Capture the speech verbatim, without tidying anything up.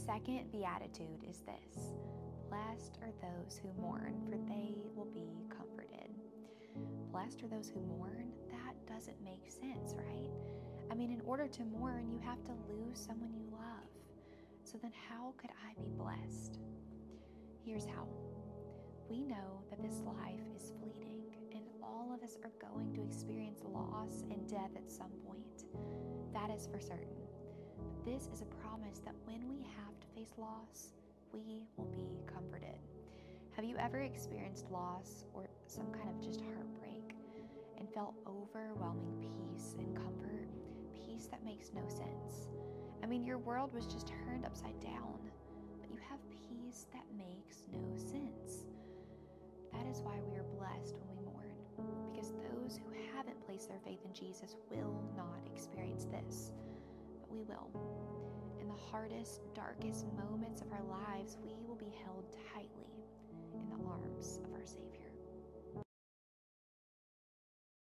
second beatitude is this: blessed are those who mourn, for they will be comforted. Blessed are those who mourn? That doesn't make sense, right? I mean, in order to mourn, you have to lose someone you love. So then how could I be blessed? Here's how. We know that this life is fleeting, and all of us are going to experience loss and death at some point. That is for certain. But this is a promise that when we have to face loss, we will be comforted. Have you ever experienced loss or some kind of just heartbreak and felt overwhelming peace and comfort? Peace that makes no sense. I mean, your world was just turned upside down, but you have peace that makes no sense. That is why we are blessed when we mourn, because those who haven't placed their faith in Jesus will not experience this, but we will. In the hardest, darkest moments of our lives, we will be held